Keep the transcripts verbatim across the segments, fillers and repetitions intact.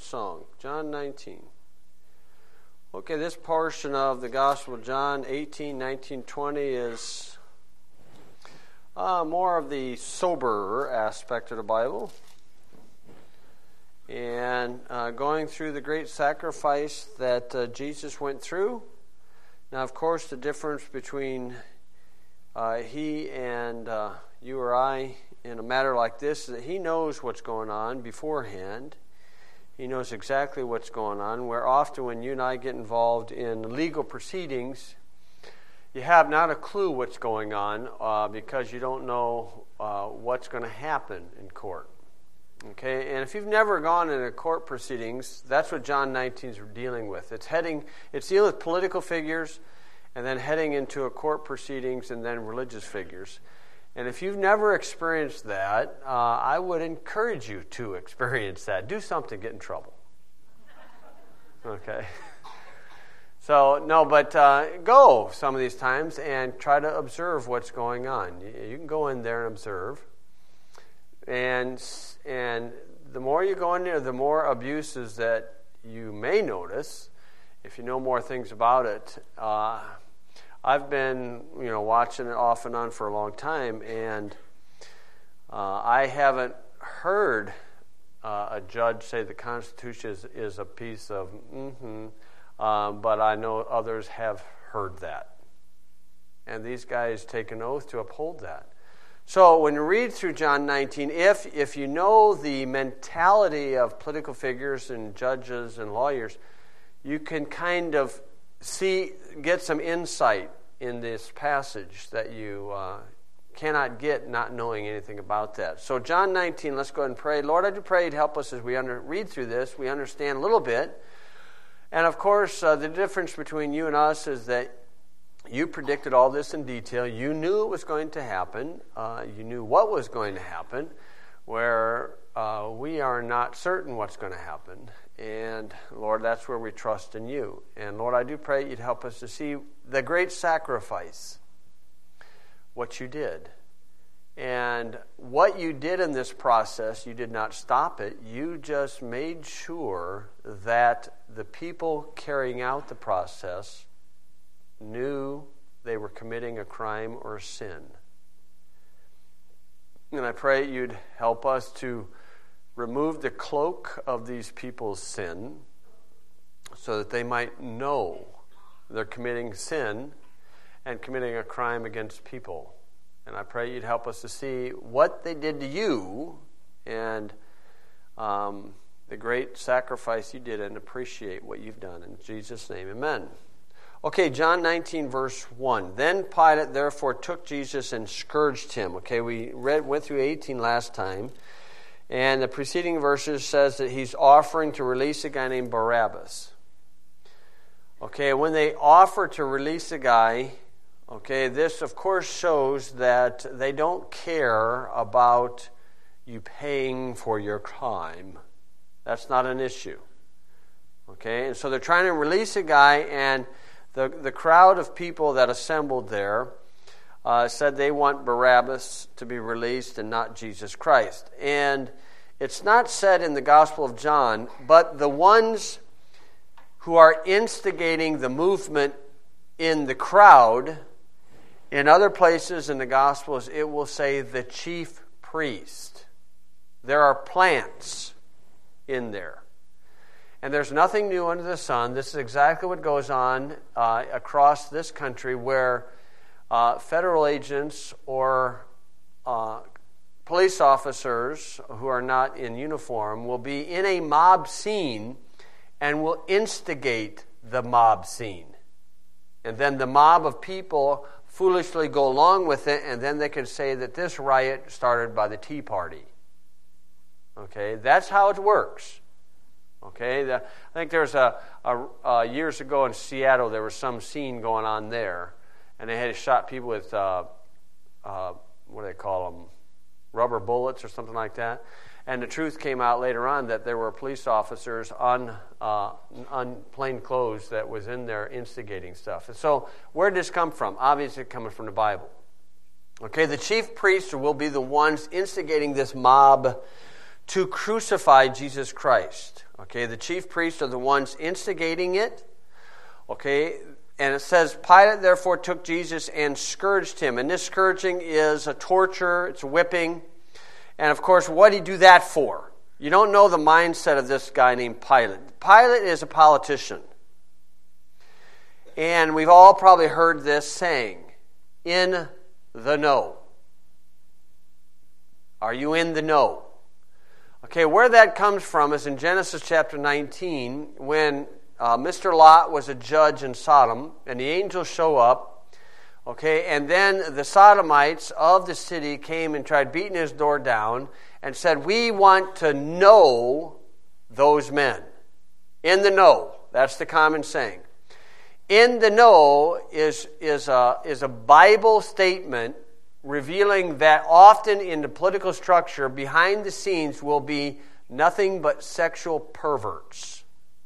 song, John nineteen. Okay, this portion of the Gospel of John, eighteen, nineteen, twenty, is uh, more of the soberer aspect of the Bible. And uh, going through the great sacrifice that uh, Jesus went through. Now, of course, the difference between uh, he and uh, you or I in a matter like this is that he knows what's going on beforehand. He knows exactly what's going on, where often when you and I get involved in legal proceedings, you have not a clue what's going on uh, because you don't know uh, what's going to happen in court. Okay, and if you've never gone into court proceedings, that's what John nineteen is dealing with. It's heading, it's dealing with political figures, and then heading into a court proceedings, and then religious figures. And if you've never experienced that, uh, I would encourage you to experience that. Do something, get in trouble. Okay. So, no, but uh, go some of these times and try to observe what's going on. You, you can go in there and observe. And and the more you go in there, the more abuses that you may notice, if you know more things about it. Uh, I've been, you know, watching it off and on for a long time, and uh, I haven't heard uh, a judge say the Constitution is, is a piece of mm-hmm, uh, but I know others have heard that. And these guys take an oath to uphold that. So when you read through John nineteen, if if you know the mentality of political figures and judges and lawyers, you can kind of see, get some insight in this passage that you uh, cannot get not knowing anything about that. So John nineteen, let's go ahead and pray. Lord, I do pray you'd help us as we under, read through this. We understand a little bit. And of course, uh, the difference between you and us is that you predicted all this in detail. You knew it was going to happen. Uh, you knew what was going to happen, where uh, we are not certain what's going to happen. And, Lord, that's where we trust in you. And, Lord, I do pray you'd help us to see the great sacrifice, what you did. And what you did in this process, you did not stop it. You just made sure that the people carrying out the process knew they were committing a crime or a sin. And I pray you'd help us to remove the cloak of these people's sin so that they might know they're committing sin and committing a crime against people. And I pray you'd help us to see what they did to you and um, the great sacrifice you did and appreciate what you've done. In Jesus' name, amen. Okay, John nineteen, verse one. Then Pilate therefore took Jesus and scourged him. Okay, we read went through eighteen last time. And the preceding verses says that he's offering to release a guy named Barabbas. Okay, when they offer to release a guy, okay, this of course shows that they don't care about you paying for your crime. That's not an issue. Okay, and so they're trying to release a guy, and the, the crowd of people that assembled there uh, said they want Barabbas to be released and not Jesus Christ. And it's not said in the Gospel of John, but the ones who are instigating the movement in the crowd, in other places in the Gospels, it will say the chief priest. There are plants in there. And there's nothing new under the sun. This is exactly what goes on uh, across this country, where uh, federal agents or uh, police officers who are not in uniform will be in a mob scene and will instigate the mob scene. And then the mob of people foolishly go along with it, and then they can say that this riot started by the Tea Party. Okay, that's how it works. Okay, the, I think there's a, a, a years ago in Seattle, there was some scene going on there, and they had shot people with uh, uh, what do they call them, rubber bullets or something like that. And the truth came out later on that there were police officers on uh, on plain clothes that was in there instigating stuff. And so, where did this come from? Obviously, coming from the Bible. Okay, the chief priests will be the ones instigating this mob to crucify Jesus Christ. Okay, the chief priests are the ones instigating it. Okay, and it says, Pilate therefore took Jesus and scourged him. And this scourging is a torture, it's a whipping. And of course, what did he do that for? You don't know the mindset of this guy named Pilate. Pilate is a politician. And we've all probably heard this saying, in the know. Are you in the know? Okay, where that comes from is in Genesis chapter nineteen, when uh, Mister Lot was a judge in Sodom, and the angels show up, okay, and then the Sodomites of the city came and tried beating his door down and said, we want to know those men. In the know. That's the common saying. In the know is, is, a, is a Bible statement revealing that often in the political structure, behind the scenes will be nothing but sexual perverts.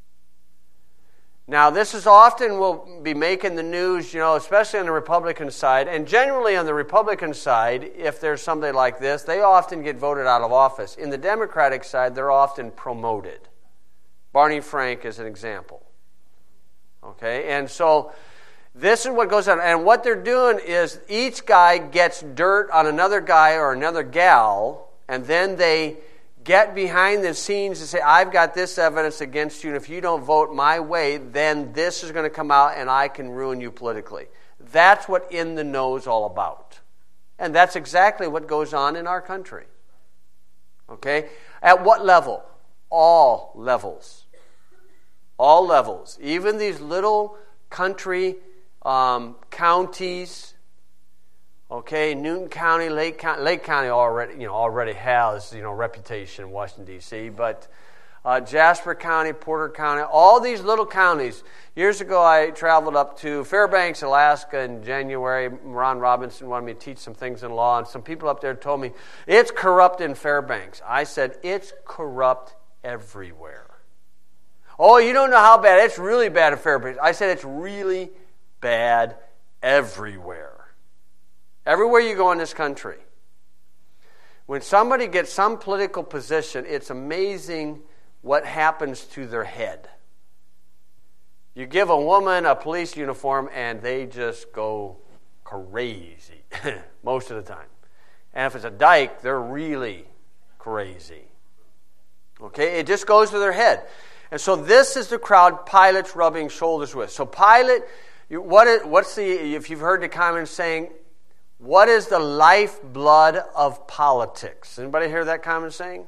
Now, this is often will be making the news, you know, especially on the Republican side, and generally on the Republican side, if there's somebody like this, they often get voted out of office. In the Democratic side, they're often promoted. Barney Frank is an example. Okay, and so this is what goes on. And what they're doing is each guy gets dirt on another guy or another gal, and then they get behind the scenes and say, I've got this evidence against you, and if you don't vote my way, then this is going to come out and I can ruin you politically. That's what in the know is all about. And that's exactly what goes on in our country. Okay? At what level? All levels. All levels. Even these little country Um, counties, okay, Newton County, Lake County, Lake County already, you know, already has, you know, reputation in Washington D C, but uh, Jasper County, Porter County, all these little counties. Years ago, I traveled up to Fairbanks, Alaska in January. Ron Robinson wanted me to teach some things in law, and some people up there told me, it's corrupt in Fairbanks. I said, it's corrupt everywhere. Oh, you don't know how bad. It's really bad in Fairbanks. I said, it's really bad everywhere. Everywhere you go in this country. When somebody gets some political position, it's amazing what happens to their head. You give a woman a police uniform and they just go crazy most of the time. And if it's a dyke, they're really crazy. Okay, it just goes to their head. And so this is the crowd Pilate's rubbing shoulders with. So Pilate, what is, what's the, if you've heard the common saying, what is the lifeblood of politics? Anybody hear that common saying?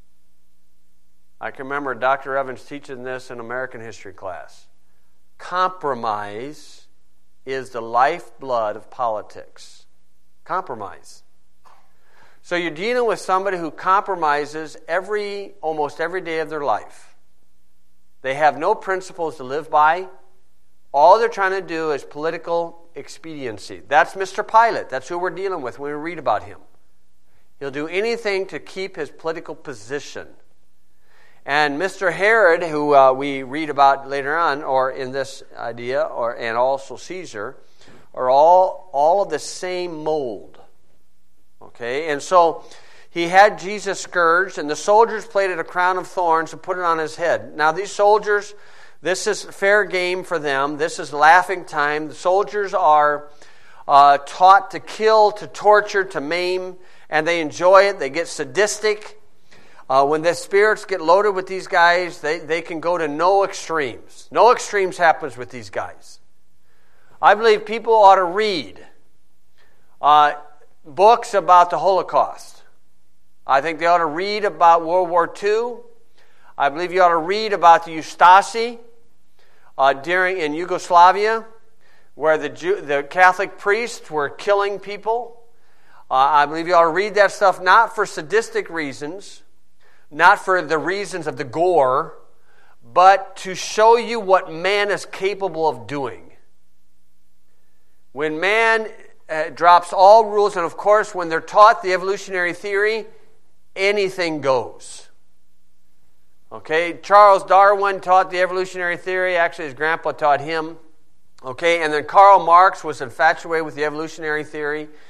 I can remember Doctor Evans teaching this in American history class. Compromise is the lifeblood of politics. Compromise. So you're dealing with somebody who compromises every, almost every day of their life. They have no principles to live by. All they're trying to do is political expediency. That's Mister Pilate. That's who we're dealing with when we read about him. He'll do anything to keep his political position. And Mister Herod, who uh, we read about later on, or in this idea, or and also Caesar, are all, all of the same mold. Okay, and so he had Jesus scourged, and the soldiers plaited a crown of thorns and put it on his head. Now these soldiers, this is fair game for them. This is laughing time. The soldiers are uh, taught to kill, to torture, to maim, and they enjoy it. They get sadistic. Uh, when the spirits get loaded with these guys, they, they can go to no extremes. No extremes happens with these guys. I believe people ought to read uh, books about the Holocaust. I think they ought to read about World War Two. I believe you ought to read about the Ustasi uh, during in Yugoslavia, where the Jew, the Catholic priests were killing people. Uh, I believe you ought to read that stuff not for sadistic reasons, not for the reasons of the gore, but to show you what man is capable of doing. When man uh, drops all rules, and of course when they're taught the evolutionary theory, anything goes. Okay, Charles Darwin taught the evolutionary theory. Actually, his grandpa taught him. Okay, and then Karl Marx was infatuated with the evolutionary theory.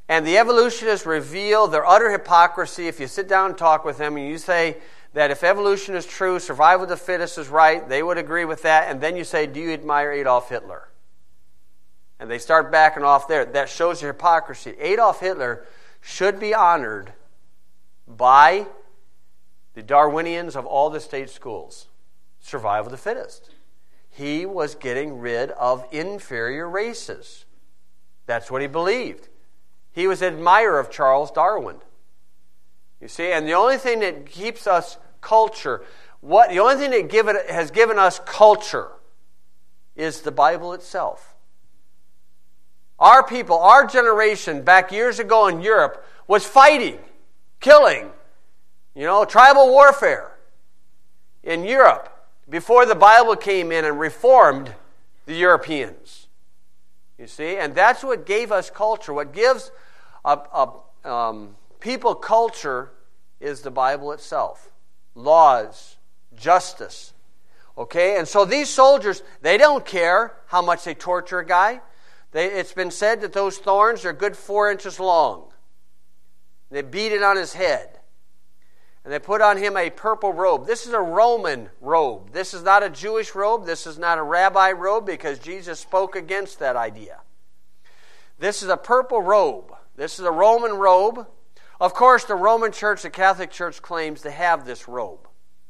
And the evolutionists reveal their utter hypocrisy. If you sit down and talk with them and you say that if evolution is true, survival of the fittest is right, they would agree with that. And then you say, do you admire Adolf Hitler? And they start backing off there. That shows their hypocrisy. Adolf Hitler should be honored by the Darwinians of all the state schools. Survival of the fittest. He was getting rid of inferior races. That's what he believed. He was an admirer of Charles Darwin. You see, and the only thing that keeps us culture, what the only thing that give it, has given us culture is the Bible itself. Our people, our generation, back years ago in Europe, was fighting, killing, you know, tribal warfare in Europe before the Bible came in and reformed the Europeans. You see, and that's what gave us culture. What gives a, a um, people culture is the Bible itself. Laws, justice. Okay, and so these soldiers, they don't care how much they torture a guy. They, it's been said that those thorns are good four inches long. They beat it on his head. And they put on him a purple robe. This is a Roman robe. This is not a Jewish robe. This is not a rabbi robe because Jesus spoke against that idea. This is a purple robe. This is a Roman robe. Of course, the Roman Church, the Catholic Church, claims to have this robe.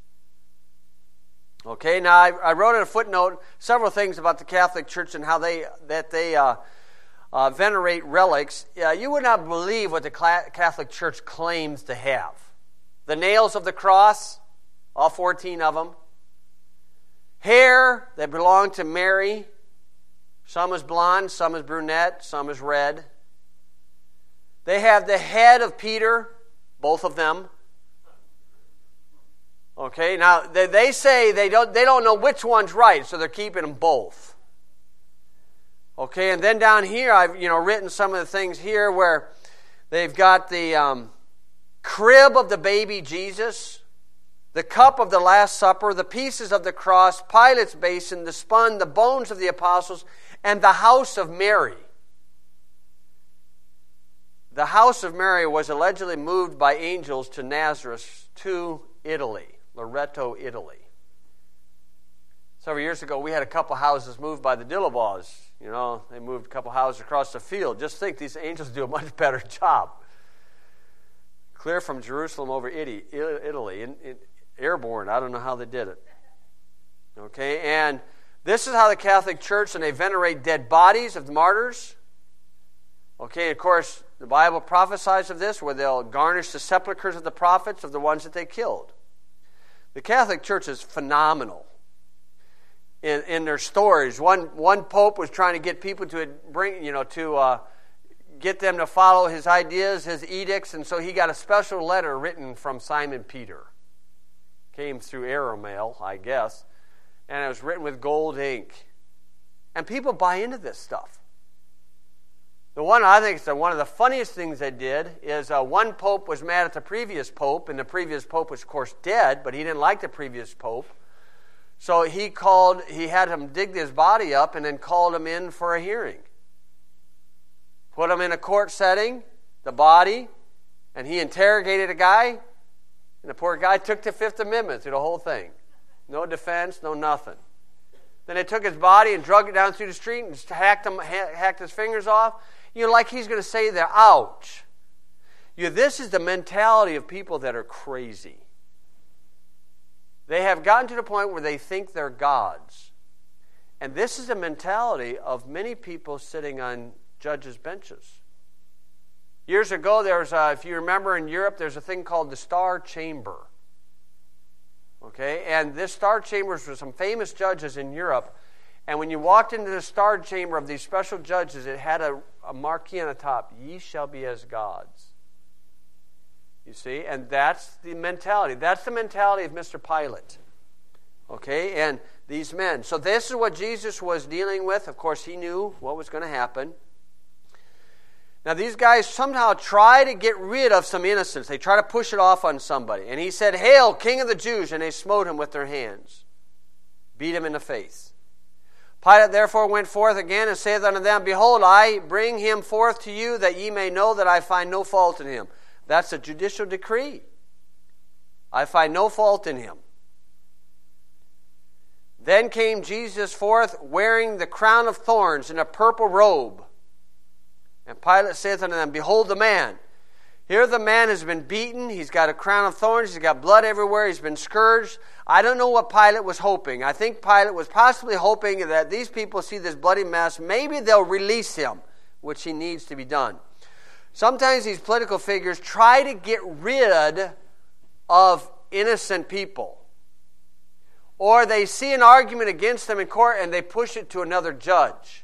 Okay, now I, I wrote in a footnote several things about the Catholic Church and how they that they uh, uh, venerate relics. Uh, you would not believe what the Catholic Church claims to have. The nails of the cross, all fourteen of them. Hair that belonged to Mary. Some is blonde, some is brunette, some is red. They have the head of Peter, both of them. Okay, now they, they say they don't they don't know which one's right, so they're keeping them both. Okay, and then down here I've you know written some of the things here where they've got the um, crib of the baby Jesus, the cup of the Last Supper, the pieces of the cross, Pilate's basin, the spun, the bones of the apostles, and the house of Mary. The house of Mary was allegedly moved by angels to Nazareth, to Italy, Loreto, Italy. Several years ago, we had a couple houses moved by the Dillabaws. You know, they moved a couple houses across the field. Just think, these angels do a much better job. Clear from Jerusalem over Italy, Italy in, in, airborne. I don't know how they did it. Okay, and this is how the Catholic Church, and they venerate dead bodies of the martyrs. Okay, of course, the Bible prophesies of this, where they'll garnish the sepulchres of the prophets of the ones that they killed. The Catholic Church is phenomenal in, in their stories. One one pope was trying to get people to bring, you know, to uh, get them to follow his ideas, his edicts, and so he got a special letter written from Simon Peter. Came through aeromail, I guess, and it was written with gold ink. And people buy into this stuff. The one I think is one of the funniest things they did is uh, one pope was mad at the previous pope, and the previous pope was, of course, dead, but he didn't like the previous pope. So he called, he had him dig his body up and then called him in for a hearing. Put him in a court setting, the body, and he interrogated a guy, and the poor guy took the Fifth Amendment through the whole thing. No defense, no nothing. Then they took his body and drug it down through the street and hacked him, hacked his fingers off. You know, like he's going to say there, ouch. You know, this is the mentality of people that are crazy. They have gotten to the point where they think they're gods. And this is the mentality of many people sitting on judges' benches. Years ago, there was, a, if you remember in Europe, there's a thing called the Star Chamber. Okay, and this Star Chamber was for some famous judges in Europe. And when you walked into the Star Chamber of these special judges, it had a, a marquee on the top, "Ye shall be as gods." You see, and that's the mentality. That's the mentality of Mister Pilate. Okay, and these men. So this is what Jesus was dealing with. Of course, he knew what was going to happen. Now, these guys somehow try to get rid of some innocence. They try to push it off on somebody. And he said, "Hail, King of the Jews!" And they smote him with their hands. Beat him in the face. Pilate therefore went forth again and saith unto them, Behold, I bring him forth to you, that ye may know that I find no fault in him. That's a judicial decree. I find no fault in him. Then came Jesus forth, wearing the crown of thorns and a purple robe. And Pilate saith unto them, Behold the man. Here the man has been beaten. He's got a crown of thorns. He's got blood everywhere. He's been scourged. I don't know what Pilate was hoping. I think Pilate was possibly hoping that these people see this bloody mess. Maybe they'll release him, which he needs to be done. Sometimes these political figures try to get rid of innocent people. Or they see an argument against them in court and they push it to another judge.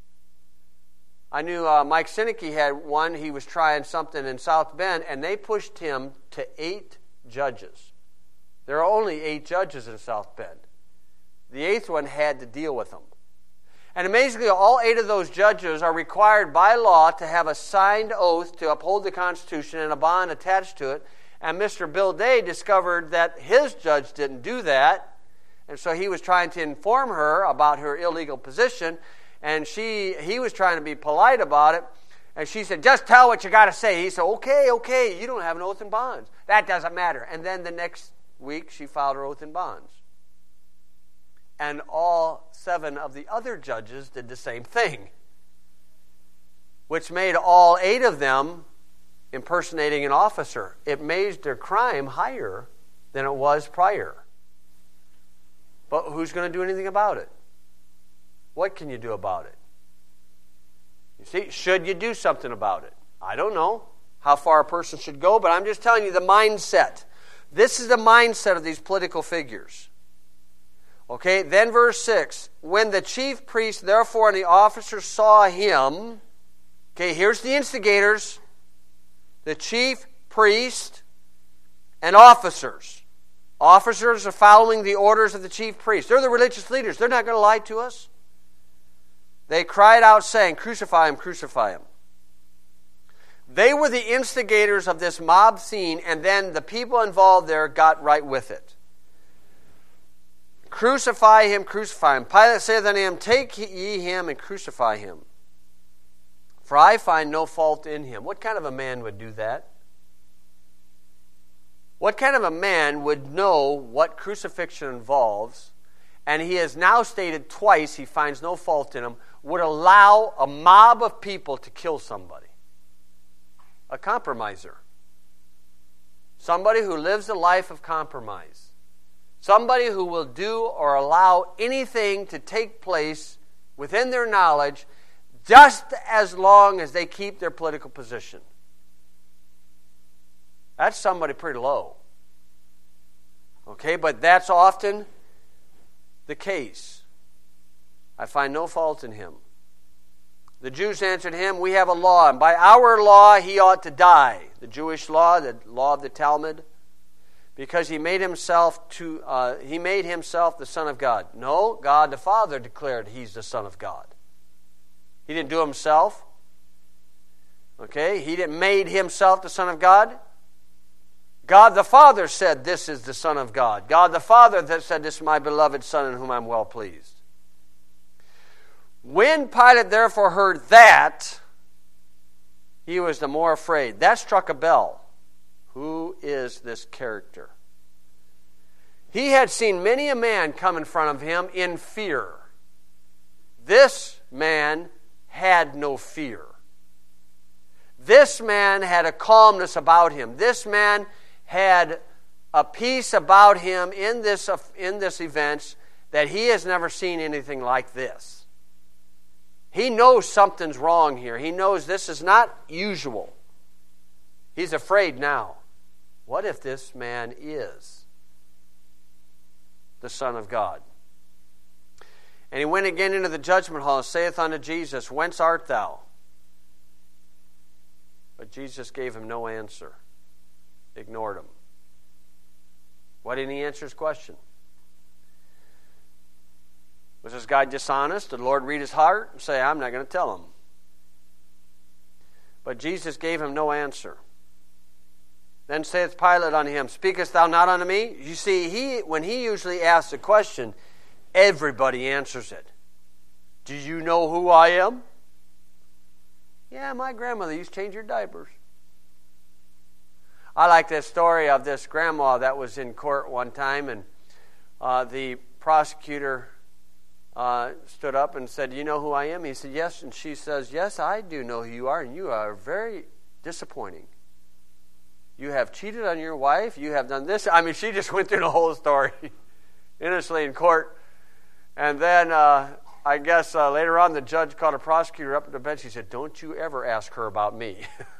I knew uh, Mike Sinicki had one. He was trying something in South Bend, and they pushed him to eight judges. There are only eight judges in South Bend. The eighth one had to deal with them. And amazingly, all eight of those judges are required by law to have a signed oath to uphold the Constitution and a bond attached to it. And Mister Bill Day discovered that his judge didn't do that. And so he was trying to inform her about her illegal position. And she, he was trying to be polite about it. And she said, just tell what you got to say. He said, okay, okay, you don't have an oath and bonds. That doesn't matter. And then the next week, she filed her oath and bonds. And all seven of the other judges did the same thing, which made all eight of them impersonating an officer. It made their crime higher than it was prior. But who's going to do anything about it? What can you do about it? You see, should you do something about it? I don't know how far a person should go, but I'm just telling you the mindset. This is the mindset of these political figures. Okay, then verse six. When the chief priest, therefore, and the officers saw him, okay, here's the instigators, the chief priest and officers. Officers are following the orders of the chief priest. They're the religious leaders. They're not going to lie to us. They cried out, saying, Crucify him, crucify him. They were the instigators of this mob scene, and then the people involved there got right with it. Crucify him, crucify him. Pilate saith unto him, Take ye him and crucify him. For I find no fault in him. What kind of a man would do that? What kind of a man would know what crucifixion involves, and he has now stated twice he finds no fault in him, would allow a mob of people to kill somebody? A compromiser. Somebody who lives a life of compromise. Somebody who will do or allow anything to take place within their knowledge just as long as they keep their political position. That's somebody pretty low. Okay, but that's often the case. I find no fault in him. The Jews answered him, We have a law, and by our law he ought to die. The Jewish law, the law of the Talmud, because he made himself to uh, he made himself the Son of God. No, God the Father declared he's the Son of God. He didn't do himself. Okay, he didn't made himself the Son of God. God the Father said, This is the Son of God. God the Father that said, This is my beloved Son in whom I'm well pleased. When Pilate therefore heard that, he was the more afraid. That struck a bell. Who is this character? He had seen many a man come in front of him in fear. This man had no fear. This man had a calmness about him. This man had a peace about him in this, in this event that he has never seen anything like this. He knows something's wrong here. He knows this is not usual. He's afraid now. What if this man is the Son of God? And he went again into the judgment hall and saith unto Jesus, Whence art thou? But Jesus gave him no answer. Ignored him. Why didn't he answer his question? Was this guy dishonest? Did the Lord read his heart and say, I'm not going to tell him? But Jesus gave him no answer. Then saith Pilate unto him, Speakest thou not unto me? You see, he when he usually asks a question, everybody answers it. Do you know who I am? Yeah, my grandmother used to change your diapers. I like that story of this grandma that was in court one time, and uh, the prosecutor uh, stood up and said, you know who I am? He said, yes. And she says, yes, I do know who you are, and you are very disappointing. You have cheated on your wife. You have done this. I mean, she just went through the whole story innocently in court. And then uh, I guess uh, later on the judge called a prosecutor up to the bench. He said, don't you ever ask her about me.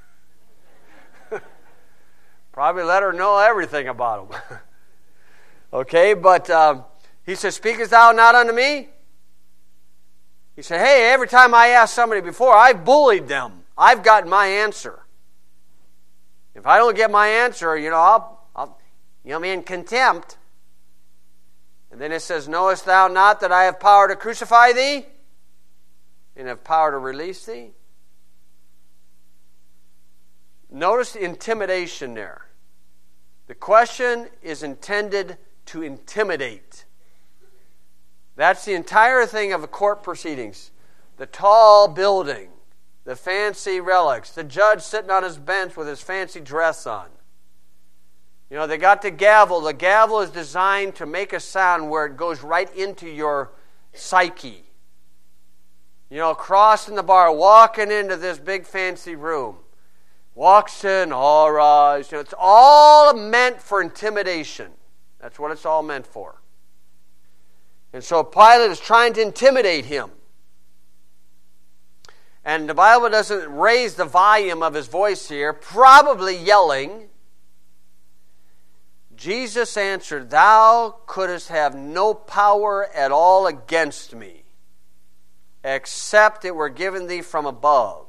Probably let her know everything about him. Okay, but um, he said, speakest thou not unto me? He said, hey, every time I asked somebody before, I've bullied them. I've gotten my answer. If I don't get my answer, you know, I'll, I'll you know, I'm in contempt. And then it says, knowest thou not that I have power to crucify thee and have power to release thee? Notice the intimidation there. The question is intended to intimidate. That's the entire thing of the court proceedings. The tall building, the fancy relics, the judge sitting on his bench with his fancy dress on. You know, they got the gavel. The gavel is designed to make a sound where it goes right into your psyche. You know, crossing the bar, walking into this big fancy room. Walks in, all rise. You know, it's all meant for intimidation. That's what it's all meant for. And so Pilate is trying to intimidate him. And the Bible doesn't raise the volume of his voice here, probably yelling. Jesus answered, thou couldst have no power at all against me, except it were given thee from above.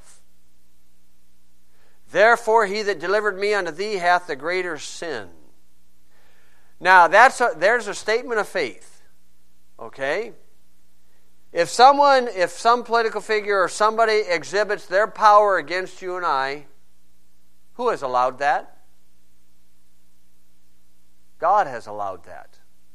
Therefore he that delivered me unto thee hath the greater sin. Now, that's a, there's a statement of faith. Okay? If someone, if some political figure or somebody exhibits their power against you and I, who has allowed that? God has allowed that.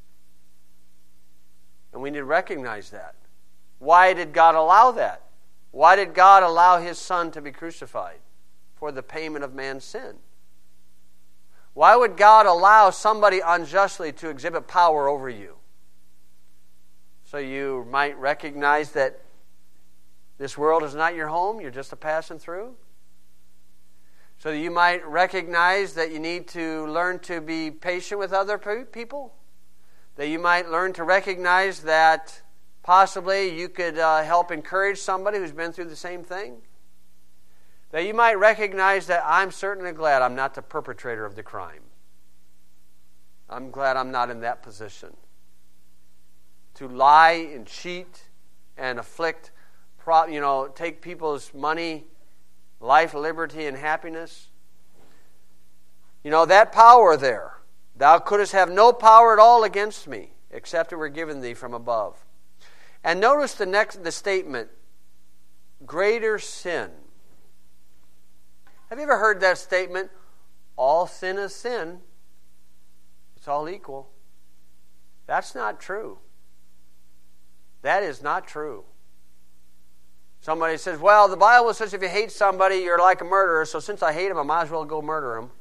And we need to recognize that. Why did God allow that? Why did God allow His Son to be crucified? For the payment of man's sin. Why would God allow somebody unjustly to exhibit power over you? So you might recognize that this world is not your home, you're just a passing through? So you might recognize that you need to learn to be patient with other people? That you might learn to recognize that possibly you could uh, help encourage somebody who's been through the same thing? That you might recognize that I'm certainly glad I'm not the perpetrator of the crime. I'm glad I'm not in that position. To lie and cheat and afflict, you know, take people's money, life, liberty, and happiness. You know, that power there. Thou couldst have no power at all against me, except it were given thee from above. And notice the next the statement, greater sin. Have you ever heard that statement? All sin is sin. It's all equal. That's not true. That is not true. Somebody says, well, the Bible says if you hate somebody, you're like a murderer, so since I hate him, I might as well go murder him.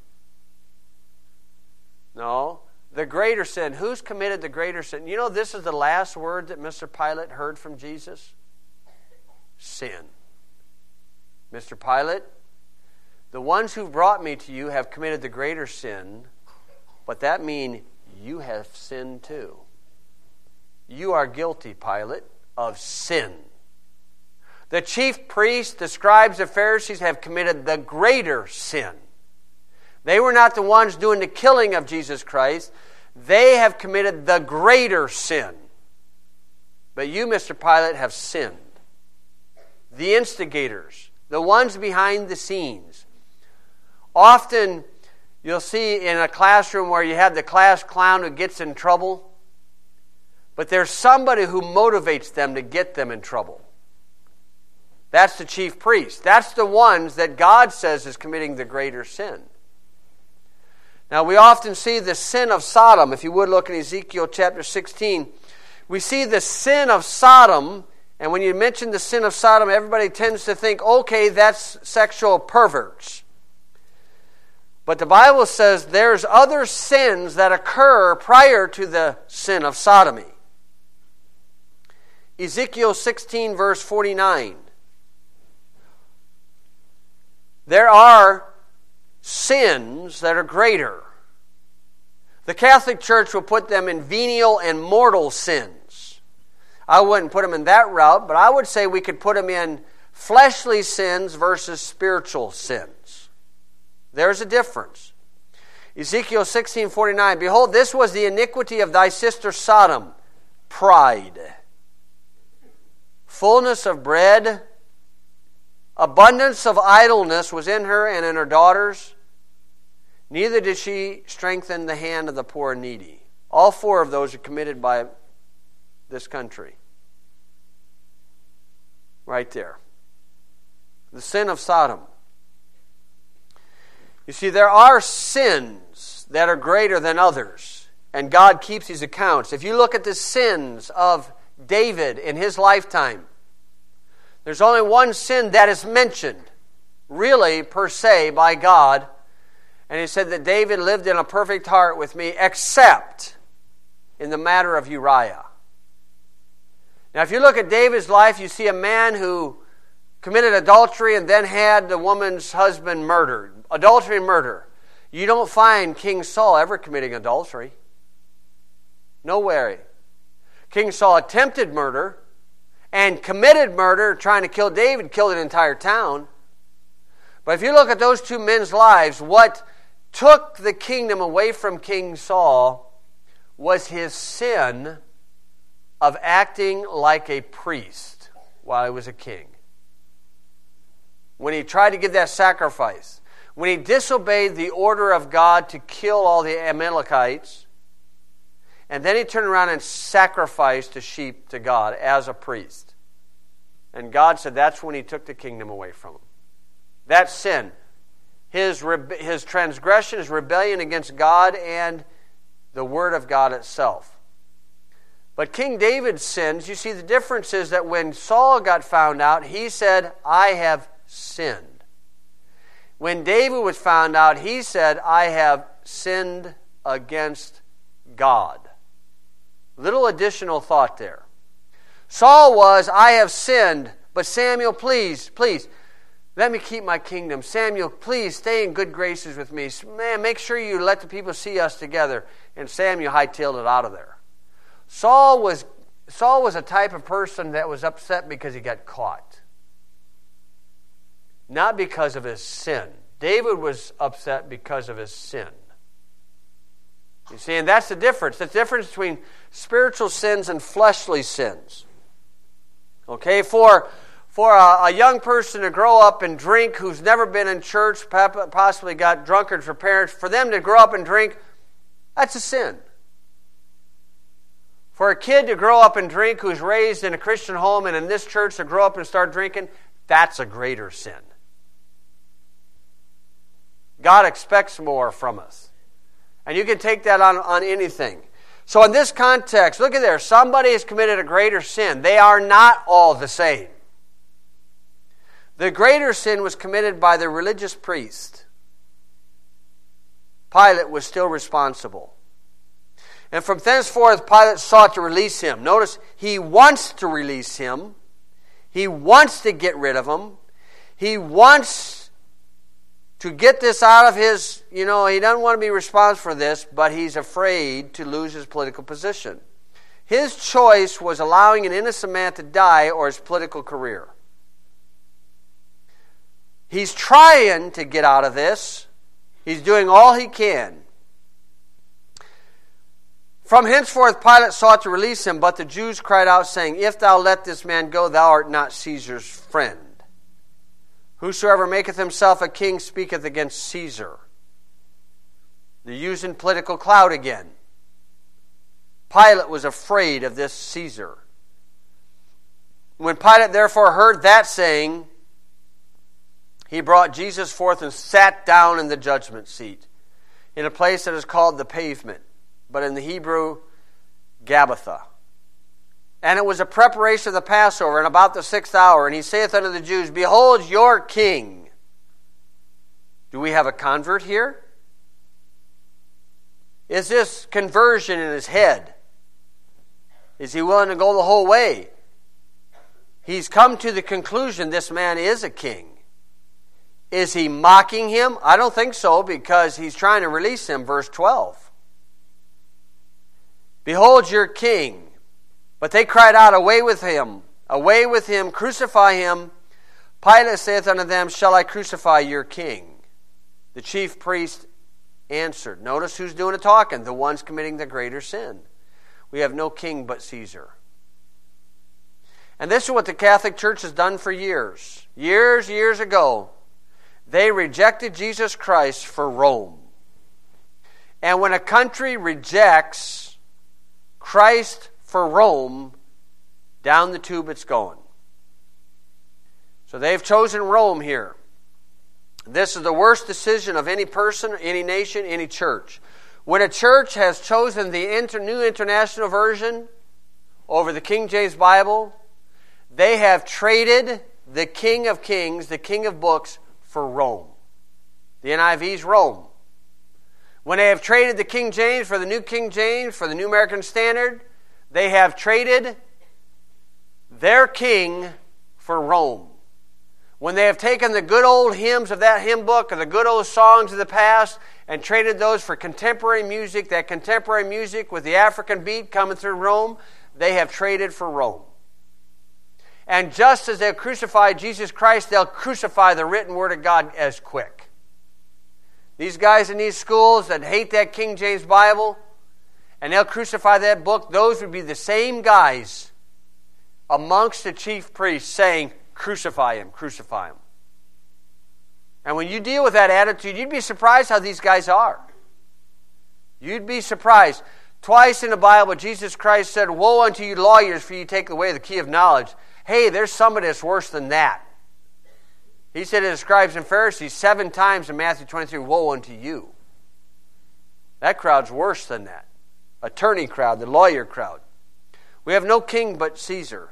No. The greater sin. Who's committed the greater sin? You know, this is the last word that Mister Pilate heard from Jesus. Sin. Mister Pilate, the ones who brought me to you have committed the greater sin, but that means you have sinned too. You are guilty, Pilate, of sin. The chief priests, the scribes, the Pharisees have committed the greater sin. They were not the ones doing the killing of Jesus Christ. They have committed the greater sin. But you, Mister Pilate, have sinned. The instigators, the ones behind the scenes. Often you'll see in a classroom where you have the class clown who gets in trouble, but there's somebody who motivates them to get them in trouble. That's the chief priest. That's the ones that God says is committing the greater sin. Now we often see the sin of Sodom. If you would look in Ezekiel chapter sixteen, we see the sin of Sodom And when you mention the sin of Sodom, everybody tends to think, okay, that's sexual perverts. But the Bible says there's other sins that occur prior to the sin of sodomy. Ezekiel sixteen, verse forty-nine. There are sins that are greater. The Catholic Church will put them in venial and mortal sins. I wouldn't put them in that route, but I would say we could put them in fleshly sins versus spiritual sins. There's a difference. Ezekiel sixteen forty-nine, behold, this was the iniquity of thy sister Sodom, pride, fullness of bread, abundance of idleness was in her and in her daughters. Neither did she strengthen the hand of the poor and needy. All four of those are committed by this country. Right there. The sin of Sodom. You see, there are sins that are greater than others, and God keeps these accounts. If you look at the sins of David in his lifetime, there's only one sin that is mentioned, really, per se, by God. And he said that David lived in a perfect heart with me, except in the matter of Uriah. Now, if you look at David's life, you see a man who committed adultery and then had the woman's husband murdered. Adultery and murder. You don't find King Saul ever committing adultery. No way. King Saul attempted murder and committed murder, trying to kill David, killed an entire town. But if you look at those two men's lives, what took the kingdom away from King Saul was his sin of acting like a priest while he was a king. When he tried to give that sacrifice, when he disobeyed the order of God to kill all the Amalekites, and then he turned around and sacrificed a sheep to God as a priest. And God said that's when he took the kingdom away from him. That sin, his, rebe- his transgression, his rebellion against God and the Word of God itself. But King David's sins, you see the difference is that when Saul got found out, he said, I have sinned. When David was found out, he said, I have sinned against God. Little additional thought there. Saul was, I have sinned, but Samuel, please, please, let me keep my kingdom. Samuel, please stay in good graces with me. Man, make sure you let the people see us together. And Samuel hightailed it out of there. Saul was, Saul was a type of person that was upset because he got caught. Not because of his sin. David was upset because of his sin. You see, and that's the difference. The difference between spiritual sins and fleshly sins. Okay, for, for a, a young person to grow up and drink who's never been in church, possibly got drunkards for parents, for them to grow up and drink, that's a sin. For a kid to grow up and drink who's raised in a Christian home and in this church to grow up and start drinking, that's a greater sin. God expects more from us. And you can take that on, on anything. So in this context, look at there. Somebody has committed a greater sin. They are not all the same. The greater sin was committed by the religious priest. Pilate was still responsible. And from thenceforth, Pilate sought to release him. Notice, he wants to release him. He wants to get rid of him. He wants to get this out of his, you know, he doesn't want to be responsible for this, but he's afraid to lose his political position. His choice was allowing an innocent man to die or his political career. He's trying to get out of this. He's doing all he can. From henceforth Pilate sought to release him, but the Jews cried out, saying, If thou let this man go, thou art not Caesar's friend. Whosoever maketh himself a king speaketh against Caesar. They're using political clout again. Pilate was afraid of this Caesar. When Pilate therefore heard that saying, he brought Jesus forth and sat down in the judgment seat, in a place that is called the pavement, but in the Hebrew, Gabbatha. And it was a preparation of the Passover, and about the sixth hour. And he saith unto the Jews, Behold your king. Do we have a convert here? Is this conversion in his head? Is he willing to go the whole way? He's come to the conclusion this man is a king. Is he mocking him? I don't think so, because he's trying to release him. Verse twelve. Behold your king. But they cried out, Away with him! Away with him! Crucify him! Pilate saith unto them, Shall I crucify your king? The chief priest answered. Notice who's doing the talking. The ones committing the greater sin. We have no king but Caesar. And this is what the Catholic Church has done for years. Years, years ago, they rejected Jesus Christ for Rome. And when a country rejects Christ for Rome, down the tube it's going. So they've chosen Rome here. This is the worst decision of any person, any nation, any church. When a church has chosen the inter, New International Version over the King James Bible, they have traded the King of Kings, the King of Books, for Rome. The N I V's Rome. When they have traded the King James for the New King James, for the New American Standard, they have traded their king for Rome. When they have taken the good old hymns of that hymn book or the good old songs of the past and traded those for contemporary music, that contemporary music with the African beat coming through Rome, they have traded for Rome. And just as they've crucified Jesus Christ, they'll crucify the written word of God as quick. These guys in these schools that hate that King James Bible, and they'll crucify that book, those would be the same guys amongst the chief priests saying, Crucify him, crucify him. And when you deal with that attitude, you'd be surprised how these guys are. You'd be surprised. Twice in the Bible, Jesus Christ said, Woe unto you lawyers, for you take away the key of knowledge. Hey, there's somebody that's worse than that. He said to the scribes and Pharisees seven times in Matthew twenty-three, Woe unto you. That crowd's worse than that. Attorney crowd, the lawyer crowd. We have no king but Caesar.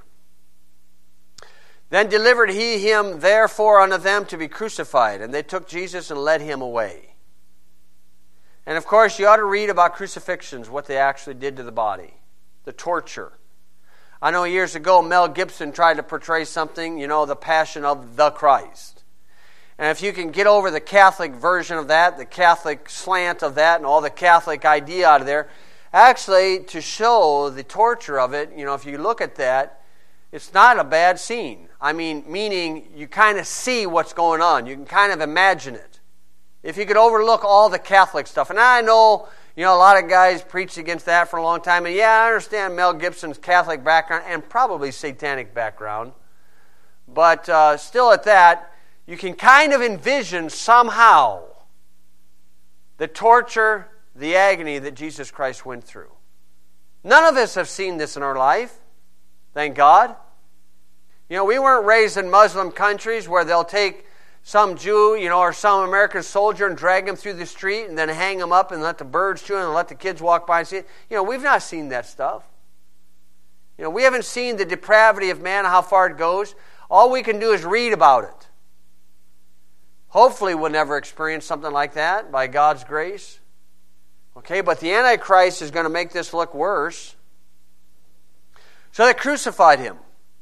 Then delivered he him therefore unto them to be crucified. And they took Jesus and led him away. And of course, you ought to read about crucifixions, what they actually did to the body. The torture. I know years ago, Mel Gibson tried to portray something, you know, the passion of the Christ. And if you can get over the Catholic version of that, the Catholic slant of that, and all the Catholic idea out of there, actually, to show the torture of it, you know, if you look at that, it's not a bad scene. I mean, meaning you kind of see what's going on. You can kind of imagine it. If you could overlook all the Catholic stuff. And I know, you know, a lot of guys preached against that for a long time. And yeah, I understand Mel Gibson's Catholic background and probably satanic background. But uh, still at that, you can kind of envision somehow the torture, the agony that Jesus Christ went through. None of us have seen this in our life. Thank God. You know, we weren't raised in Muslim countries where they'll take some Jew, you know, or some American soldier and drag him through the street and then hang him up and let the birds chew him and let the kids walk by and see it. You know, we've not seen that stuff. You know, we haven't seen the depravity of man, how far it goes. All we can do is read about it. Hopefully we'll never experience something like that by God's grace. Okay, but the Antichrist is going to make this look worse. So they crucified him.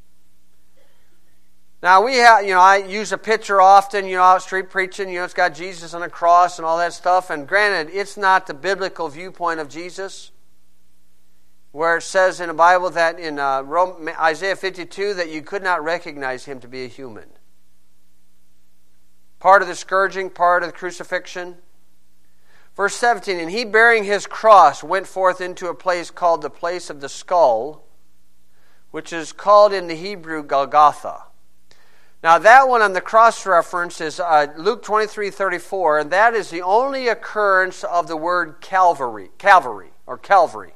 Now we have, you know, I use a picture often, you know, out street preaching, you know, it's got Jesus on a cross and all that stuff. And granted, it's not the biblical viewpoint of Jesus, where it says in the Bible that in uh, Rome, Isaiah fifty-two that you could not recognize him to be a human. Part of the scourging, part of the crucifixion. Verse seventeen, and he bearing his cross went forth into a place called the place of the skull, which is called in the Hebrew Golgotha. Now that one on the cross reference is uh, Luke twenty-three thirty-four, and that is the only occurrence of the word Calvary, Calvary, or Calvary.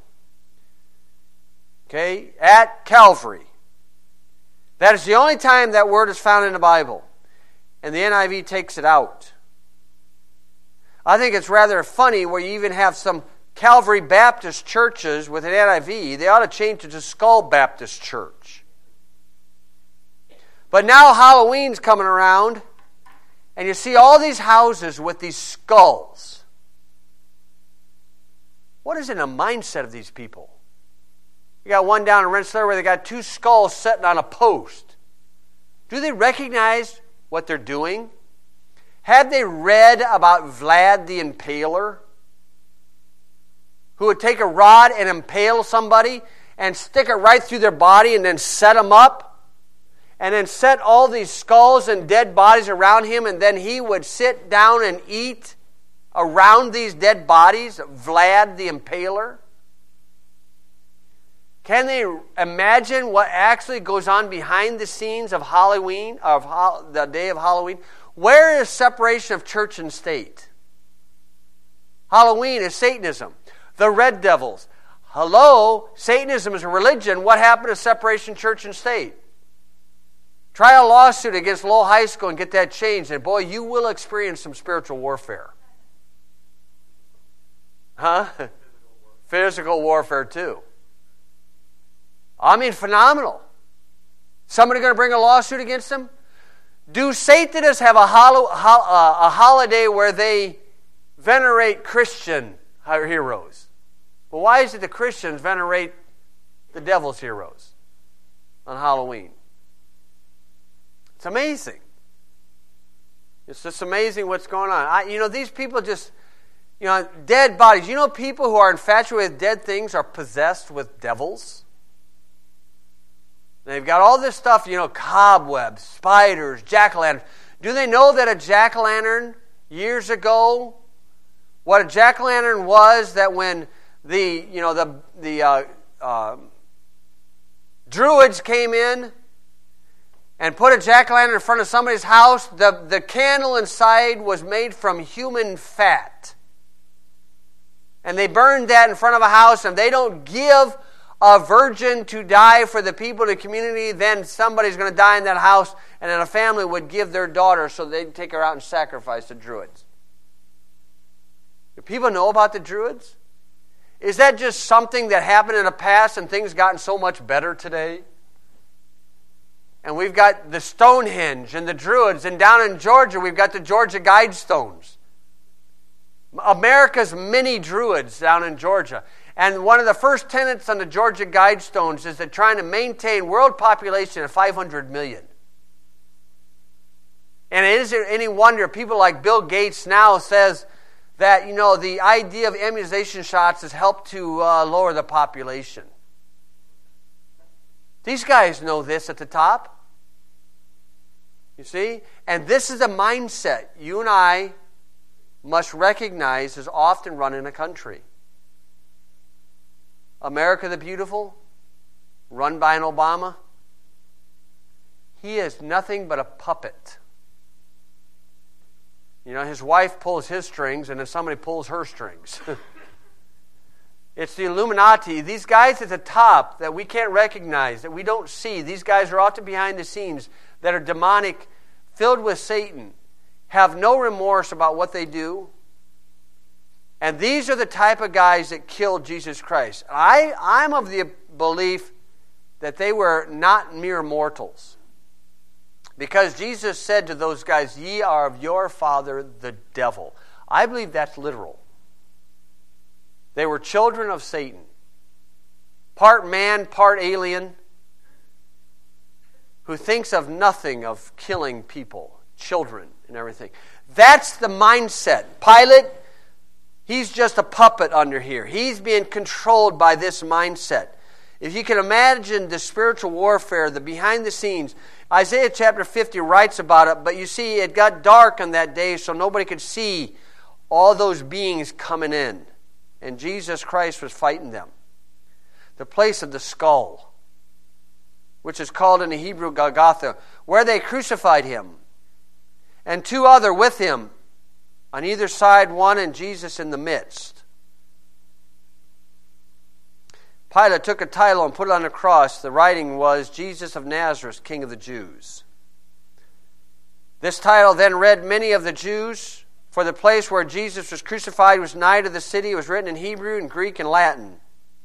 Okay, at Calvary. That is the only time that word is found in the Bible. And the N I V takes it out. I think it's rather funny where you even have some Calvary Baptist churches with an N I V, they ought to change it to Skull Baptist Church. But now Halloween's coming around, and you see all these houses with these skulls. What is in the mindset of these people? You got one down in Rensselaer where they got two skulls sitting on a post. Do they recognize what they're doing? Had they read about Vlad the Impaler, who would take a rod and impale somebody and stick it right through their body and then set them up, and then set all these skulls and dead bodies around him, and then he would sit down and eat around these dead bodies, Vlad the Impaler? Can they imagine what actually goes on behind the scenes of Halloween, of the day of Halloween? Where is separation of church and state? Halloween is Satanism. The Red Devils. Hello, Satanism is a religion. What happened to separation church and state? Try a lawsuit against Lowell High School and get that changed, and boy, you will experience some spiritual warfare. Huh? Physical warfare too. I mean, phenomenal. Somebody going to bring a lawsuit against them? Do Satanists have a, holo, ho, uh, a holiday where they venerate Christian heroes? Well, why is it the Christians venerate the devil's heroes on Halloween? It's amazing. It's just amazing what's going on. I, you know, these people just, you know, dead bodies. You know, people who are infatuated with dead things are possessed with devils. They've got all this stuff, you know, cobwebs, spiders, jack-o'-lanterns. Do they know that a jack-o'-lantern years ago, what a jack-o'-lantern was, that when the, you know, the the uh, uh, Druids came in and put a jack-o'-lantern in front of somebody's house, the, the candle inside was made from human fat. And they burned that in front of a house, and they don't give a virgin to die for the people in the community, then somebody's going to die in that house, and then a family would give their daughter so they'd take her out and sacrifice the Druids. Do people know about the Druids? Is that just something that happened in the past and things gotten so much better today? And we've got the Stonehenge and the Druids, and down in Georgia we've got the Georgia Guidestones. America's mini Druids down in Georgia. And one of the first tenets on the Georgia Guidestones is they're trying to maintain world population of five hundred million. And it isn't any wonder people like Bill Gates now says that, you know, the idea of immunization shots has helped to uh, lower the population. These guys know this at the top. You see? And this is a mindset you and I must recognize is often run in a country. America the Beautiful, run by an Obama, he is nothing but a puppet. You know, his wife pulls his strings, and then somebody pulls her strings. It's the Illuminati. These guys at the top that we can't recognize, that we don't see. These guys are often behind the scenes that are demonic, filled with Satan, have no remorse about what they do. And these are the type of guys that killed Jesus Christ. I, I'm of the belief that they were not mere mortals. Because Jesus said to those guys, "Ye are of your father the devil." I believe that's literal. They were children of Satan. Part man, part alien, who thinks of nothing of killing people, children, and everything. That's the mindset. Pilate, he's just a puppet under here. He's being controlled by this mindset. If you can imagine the spiritual warfare, the behind the scenes, Isaiah chapter fifty writes about it, but you see, it got dark on that day, so nobody could see all those beings coming in. And Jesus Christ was fighting them. The place of the skull, which is called in the Hebrew Golgotha, where they crucified him. And two other with him, on either side, one and Jesus in the midst. Pilate took a title and put it on the cross. The writing was, "Jesus of Nazareth, King of the Jews." This title then read many of the Jews For the place where Jesus was crucified was nigh to the city. It was written in Hebrew and Greek and Latin.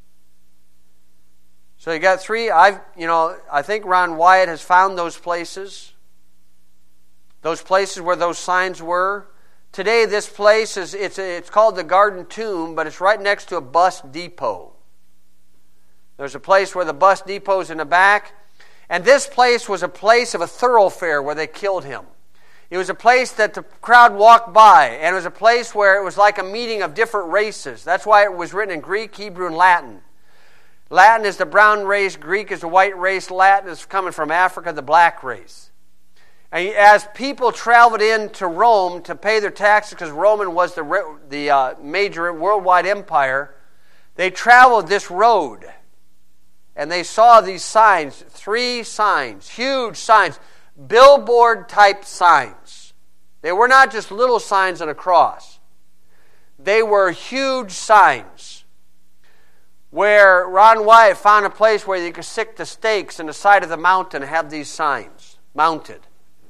So you got three. I've, you know, I think Ron Wyatt has found those places. Those places where those signs were. Today, this place is it's it's called the Garden Tomb, but it's right next to a bus depot. There's a place where the bus depot is in the back, and this place was a place of a thoroughfare where they killed him. It was a place that the crowd walked by, and it was a place where it was like a meeting of different races. That's why it was written in Greek, Hebrew, and Latin. Latin is the brown race, Greek is the white race, Latin is coming from Africa, the black race. And as people traveled into Rome to pay their taxes, because Roman was the, the uh, major worldwide empire, they traveled this road. And they saw these signs, three signs, huge signs, billboard-type signs. They were not just little signs on a cross. They were huge signs where Ron Wyatt found a place where you could stick the stakes in the side of the mountain and have these signs mounted.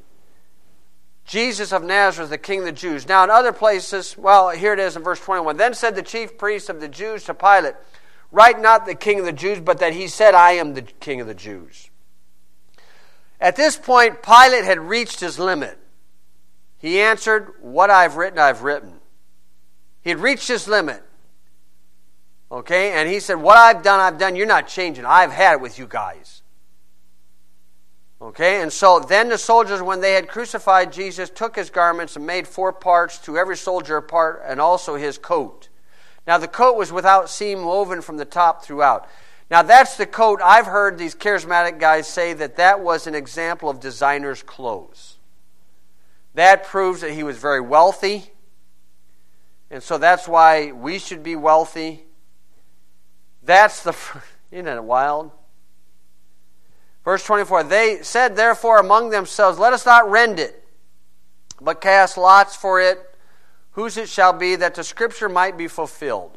Jesus of Nazareth, the King of the Jews. Now in other places, well, here it is in verse twenty-one. Then said the chief priests of the Jews to Pilate, write not the King of the Jews, but that he said, I am the King of the Jews. At this point, Pilate had reached his limit. He answered, what I've written, I've written. He had reached his limit. Okay, and he said, what I've done, I've done. You're not changing. I've had it with you guys. Okay, and so then the soldiers, when they had crucified Jesus, took his garments and made four parts, to every soldier a part, and also his coat. Now the coat was without seam, woven from the top throughout. Now that's the coat. I've heard these charismatic guys say that that was an example of designer's clothes. That proves that he was very wealthy. And so that's why we should be wealthy. That's the, isn't it wild? Verse twenty-four, they said therefore among themselves, let us not rend it, but cast lots for it, whose it shall be, that the scripture might be fulfilled.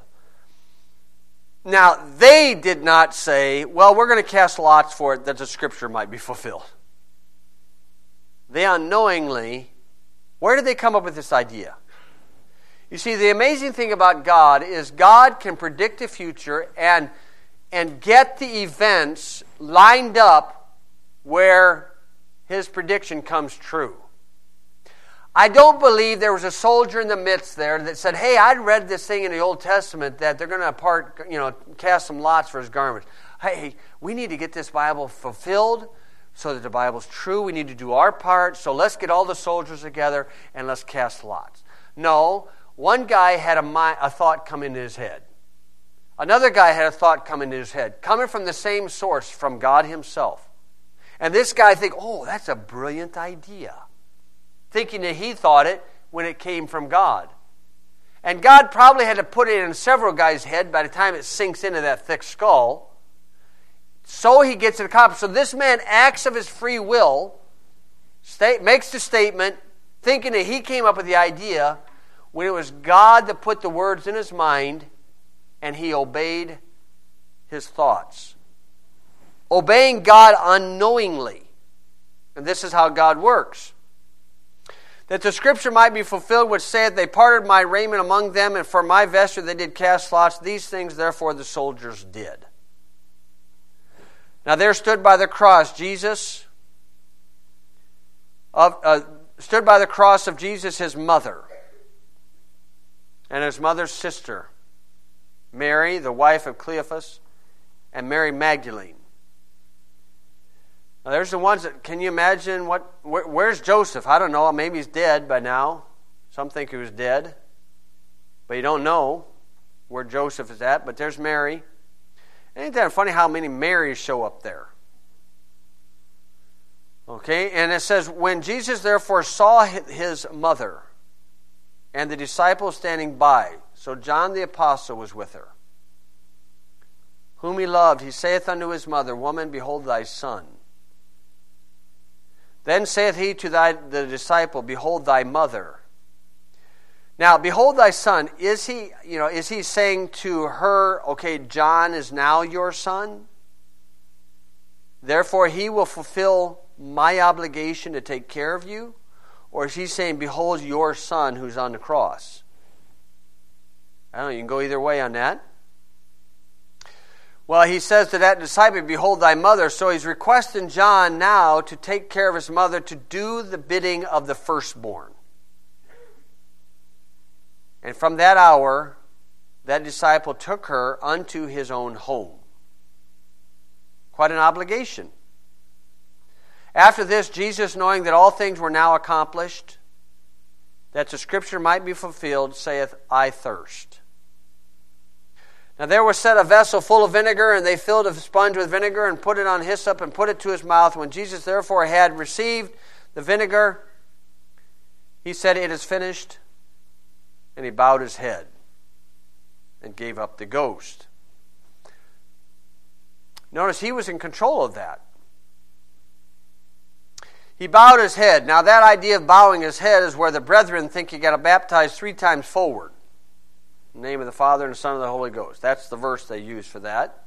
Now, they did not say, well, we're going to cast lots for it that the scripture might be fulfilled. They unknowingly, where did they come up with this idea? You see, the amazing thing about God is God can predict the future and, and get the events lined up where his prediction comes true. I don't believe there was a soldier in the midst there that said, hey, I'd read this thing in the Old Testament that they're going to part, you know, cast some lots for his garments. Hey, we need to get this Bible fulfilled so that the Bible's true. We need to do our part. So let's get all the soldiers together and let's cast lots. No, one guy had a, mind, a thought come into his head. Another guy had a thought come into his head, coming from the same source, from God himself. And this guy think, oh, that's a brilliant idea. Thinking that he thought it when it came from God. And God probably had to put it in several guys' head by the time it sinks into that thick skull. So he gets it accomplished. So this man acts of his free will, state, makes the statement, thinking that he came up with the idea, when it was God that put the words in his mind, and he obeyed his thoughts. Obeying God unknowingly. And this is how God works. That the scripture might be fulfilled, which saith, they parted my raiment among them, and for my vesture they did cast lots. These things therefore the soldiers did. Now there stood by the cross Jesus, of, uh, stood by the cross of Jesus his mother, and his mother's sister, Mary, the wife of Cleophas, and Mary Magdalene. Now, there's the ones that, can you imagine what, where, where's Joseph? I don't know, maybe he's dead by now. Some think he was dead. But you don't know where Joseph is at, but there's Mary. Ain't that funny how many Marys show up there? Okay, and it says, when Jesus therefore saw his mother and the disciples standing by, so John the apostle was with her, whom he loved, he saith unto his mother, woman, behold thy son. Then saith he to thy, the disciple, behold thy mother. Now, behold thy son, is he, you know, is he saying to her, okay, John is now your son? Therefore he will fulfill my obligation to take care of you? Or is he saying, behold your son who's on the cross? I don't know, you can go either way on that. Well, he says to that disciple, behold thy mother. So he's requesting John now to take care of his mother, to do the bidding of the firstborn. And from that hour, that disciple took her unto his own home. Quite an obligation. After this, Jesus, knowing that all things were now accomplished, that the scripture might be fulfilled, saith, I thirst. Now there was set a vessel full of vinegar, and they filled a sponge with vinegar, and put it on hyssop, and put it to his mouth. When Jesus therefore had received the vinegar, he said, it is finished. And he bowed his head and gave up the ghost. Notice he was in control of that. He bowed his head. Now that idea of bowing his head is where the brethren think you got to baptize three times forward. In the name of the Father and the Son and the Holy Ghost. That's the verse they use for that.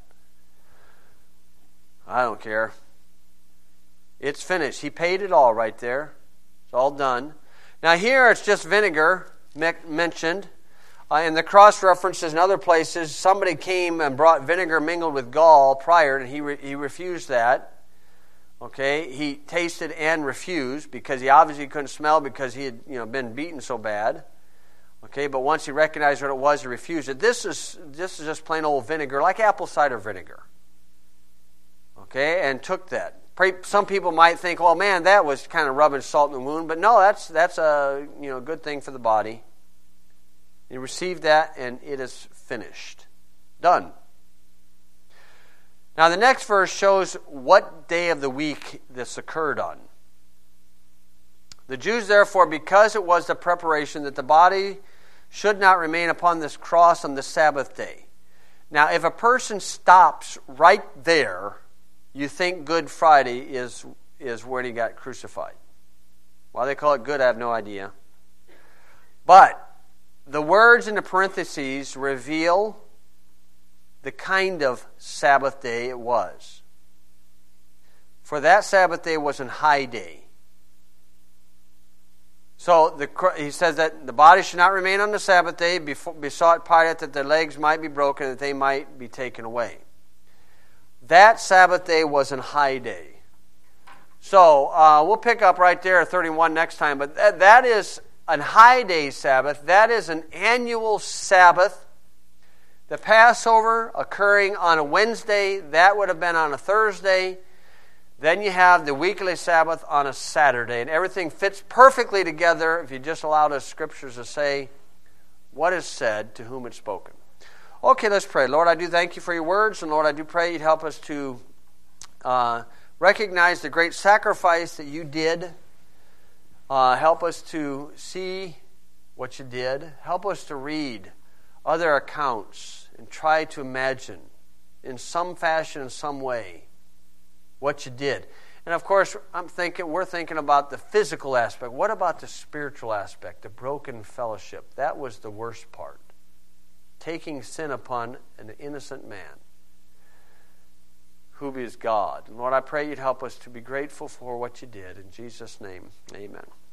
I don't care. It's finished. He paid it all right there. It's all done. Now here it's just vinegar mentioned. Uh, in the cross references in other places, somebody came and brought vinegar mingled with gall prior, and he re- he refused that. Okay, he tasted and refused because he obviously couldn't smell because he had you know been beaten so bad. Okay, but once he recognized what it was, he refused it. This is this is just plain old vinegar, like apple cider vinegar. Okay, and took that. Some people might think, well, man, that was kind of rubbing salt in the wound. But no, that's that's a you know good thing for the body. He received that, and it is finished. Done. Now, the next verse shows what day of the week this occurred on. The Jews, therefore, because it was the preparation that the body should not remain upon this cross on the Sabbath day. Now, if a person stops right there, you think Good Friday is, is when he got crucified. Why they call it good, I have no idea. But the words in the parentheses reveal the kind of Sabbath day it was. For that Sabbath day was an high day. So the, he says that the body should not remain on the Sabbath day. Before, besought Pilate that their legs might be broken, that they might be taken away. That Sabbath day was an high day. So uh, we'll pick up right there at thirty-one next time. But that, that is a high day Sabbath. That is an annual Sabbath. The Passover occurring on a Wednesday, that would have been on a Thursday. Then you have the weekly Sabbath on a Saturday. And everything fits perfectly together if you just allow the Scriptures to say what is said, to whom it's spoken. Okay, let's pray. Lord, I do thank you for your words. And Lord, I do pray you'd help us to uh, recognize the great sacrifice that you did. Uh, help us to see what you did. Help us to read other accounts and try to imagine in some fashion, in some way, what you did. And of course, I'm thinking we're thinking about the physical aspect. What about the spiritual aspect, the broken fellowship? That was the worst part. Taking sin upon an innocent man who is God. And Lord, I pray you'd help us to be grateful for what you did. In Jesus' name, amen.